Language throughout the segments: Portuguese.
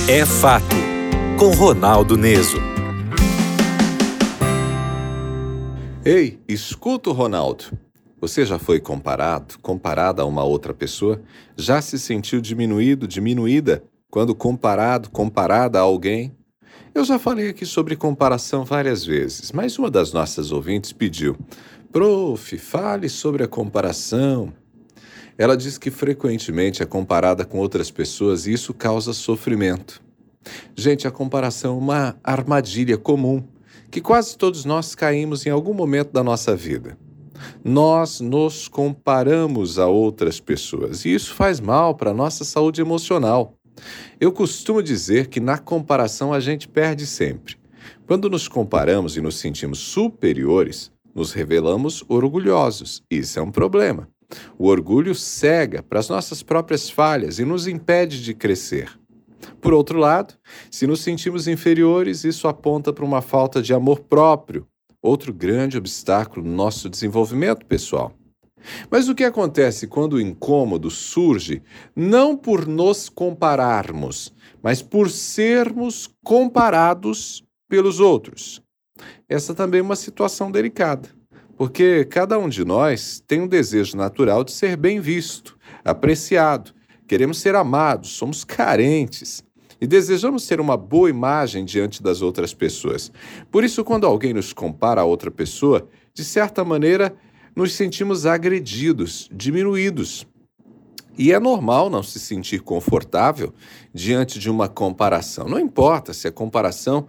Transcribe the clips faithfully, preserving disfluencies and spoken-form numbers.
É Fato, com Ronaldo Neso. Ei, escuta o Ronaldo. Você já foi comparado, comparada a uma outra pessoa? Já se sentiu diminuído, diminuída, quando comparado, comparada a alguém? Eu já falei aqui sobre comparação várias vezes, mas uma das nossas ouvintes pediu: Prof, fale sobre a comparação. Ela diz que frequentemente é comparada com outras pessoas e isso causa sofrimento. Gente, a comparação é uma armadilha comum que quase todos nós caímos em algum momento da nossa vida. Nós nos comparamos a outras pessoas e isso faz mal para a nossa saúde emocional. Eu costumo dizer que na comparação a gente perde sempre. Quando nos comparamos e nos sentimos superiores, nos revelamos orgulhosos. Isso é um problema. O orgulho cega para as nossas próprias falhas e nos impede de crescer. Por outro lado, se nos sentimos inferiores, isso aponta para uma falta de amor próprio, outro grande obstáculo no nosso desenvolvimento pessoal. Mas o que acontece quando o incômodo surge não por nos compararmos, mas por sermos comparados pelos outros? Essa também é uma situação delicada, porque cada um de nós tem um desejo natural de ser bem visto, apreciado, queremos ser amados, somos carentes e desejamos ter uma boa imagem diante das outras pessoas. Por isso, quando alguém nos compara a outra pessoa, de certa maneira, nos sentimos agredidos, diminuídos. E é normal não se sentir confortável diante de uma comparação. Não importa se a comparação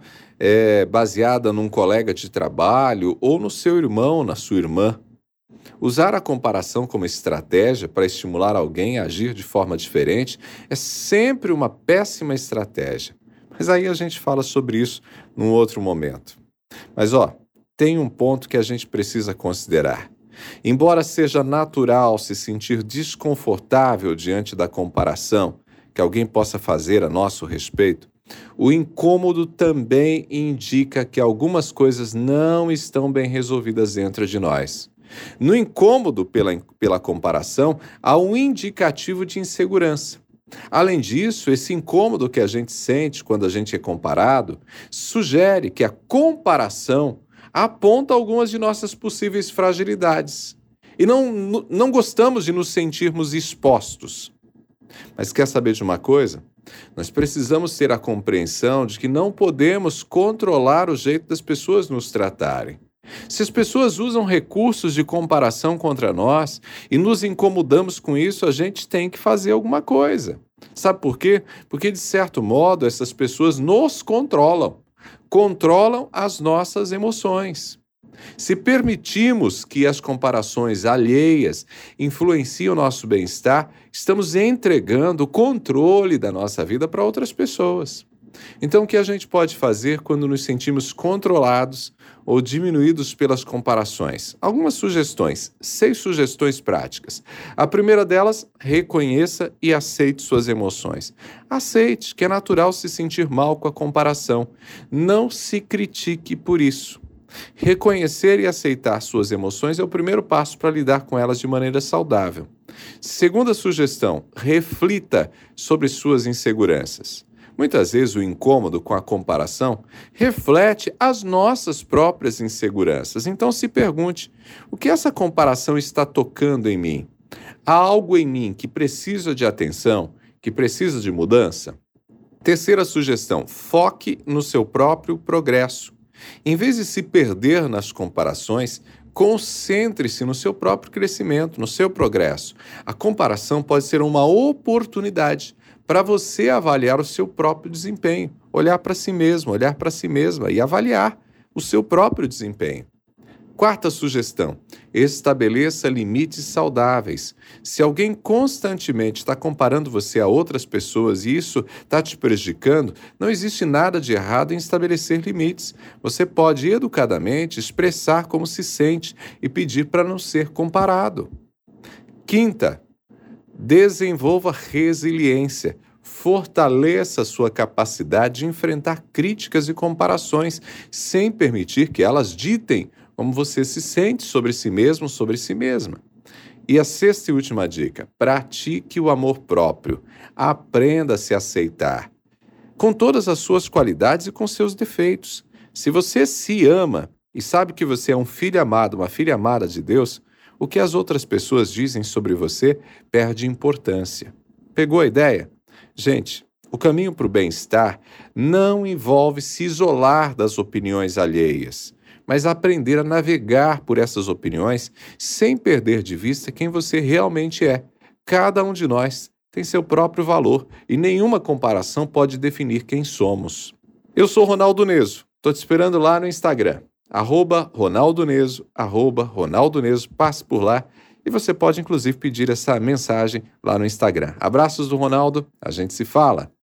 é baseada num colega de trabalho ou no seu irmão, na sua irmã. Usar a comparação como estratégia para estimular alguém a agir de forma diferente é sempre uma péssima estratégia. Mas aí a gente fala sobre isso num outro momento. Mas ó, tem um ponto que a gente precisa considerar. Embora seja natural se sentir desconfortável diante da comparação que alguém possa fazer a nosso respeito, o incômodo também indica que algumas coisas não estão bem resolvidas dentro de nós. No incômodo pela, pela comparação, há um indicativo de insegurança. Além disso, esse incômodo que a gente sente quando a gente é comparado sugere que a comparação aponta algumas de nossas possíveis fragilidades. E não, não gostamos de nos sentirmos expostos. Mas quer saber de uma coisa? Nós precisamos ter a compreensão de que não podemos controlar o jeito das pessoas nos tratarem. Se as pessoas usam recursos de comparação contra nós e nos incomodamos com isso, a gente tem que fazer alguma coisa. Sabe por quê? Porque, de certo modo, essas pessoas nos controlam. Controlam as nossas emoções. Se permitimos que as comparações alheias influenciem o nosso bem-estar, estamos entregando o controle da nossa vida para outras pessoas. Então, o que a gente pode fazer quando nos sentimos controlados ou diminuídos pelas comparações? Algumas sugestões, seis sugestões práticas. A primeira delas, reconheça e aceite suas emoções. Aceite que é natural se sentir mal com a comparação. Não se critique por isso. Reconhecer e aceitar suas emoções é o primeiro passo para lidar com elas de maneira saudável. Segunda sugestão, reflita sobre suas inseguranças. Muitas vezes o incômodo com a comparação reflete as nossas próprias inseguranças. Então se pergunte, o que essa comparação está tocando em mim? Há algo em mim que precisa de atenção, que precisa de mudança? Terceira sugestão, foque no seu próprio progresso. Em vez de se perder nas comparações, concentre-se no seu próprio crescimento, no seu progresso. A comparação pode ser uma oportunidade para você avaliar o seu próprio desempenho, olhar para si mesmo, olhar para si mesma e avaliar o seu próprio desempenho. Quarta sugestão, estabeleça limites saudáveis. Se alguém constantemente está comparando você a outras pessoas e isso está te prejudicando, não existe nada de errado em estabelecer limites. Você pode educadamente expressar como se sente e pedir para não ser comparado. Quinta, desenvolva resiliência. Fortaleça sua capacidade de enfrentar críticas e comparações, sem permitir que elas ditem como você se sente sobre si mesmo, sobre si mesma. E a sexta e última dica, pratique o amor próprio. Aprenda a se aceitar. com todas as suas qualidades e com seus defeitos. Se você se ama e sabe que você é um filho amado, uma filha amada de Deus, o que as outras pessoas dizem sobre você perde importância. Pegou a ideia? Gente, o caminho para o bem-estar não envolve se isolar das opiniões alheias, mas aprender a navegar por essas opiniões sem perder de vista quem você realmente é. Cada um de nós tem seu próprio valor e nenhuma comparação pode definir quem somos. Eu sou Ronaldo Neso, estou te esperando lá no Instagram, arroba Ronaldo Neso, arroba Ronaldo Neso, passe por lá e você pode inclusive pedir essa mensagem lá no Instagram. Abraços do Ronaldo, a gente se fala.